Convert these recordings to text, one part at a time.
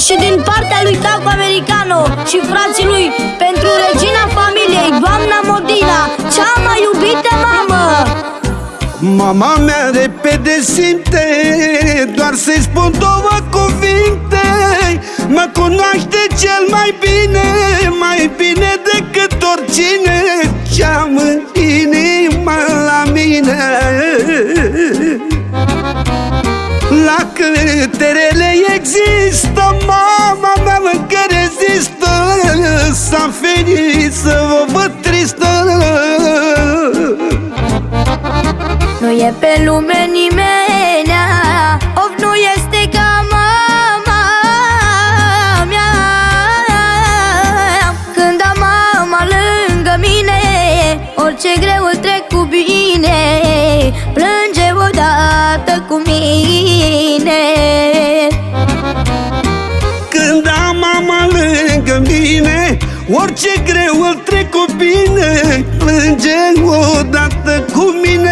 și din partea lui Taco Americano și frații lui pentru regina familiei, doamna Modina, cea mai iubită mamă. Mama mea repede simte, doar să-i spun două cuvinte. Mă cunoaște cel mai bine decât oricine. Ce-am în inimă la mine. La câte rele există, mama mea încă rezistă. S-am ferit să vă văd tristă. Nu e pe lume nimenea, of, nu este ca mama mea. Când am mama lângă mine, orice greu îl trec cu bine. Plânge odată cu mine. Când am mama lângă mine, orice greu îl trec cu bine. Plânge odată cu mine.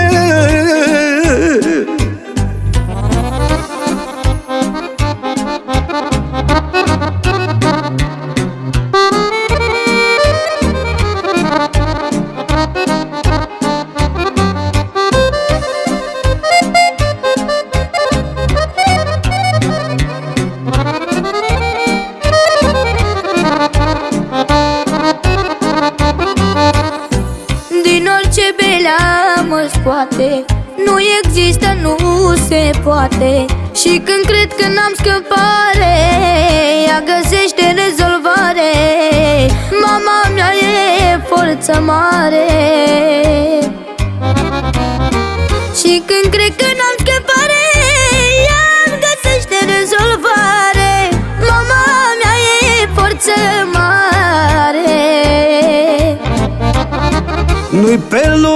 Din orice belea mă scoate, nu există, nu se poate. Și când cred că n-am scăpare, ea găsește rezolvare. Mama mea e forță mare. Și când cred că n-am scăpare, ea îmi găsește rezolvare. Mama mea e forță mare. Nu-i pe lume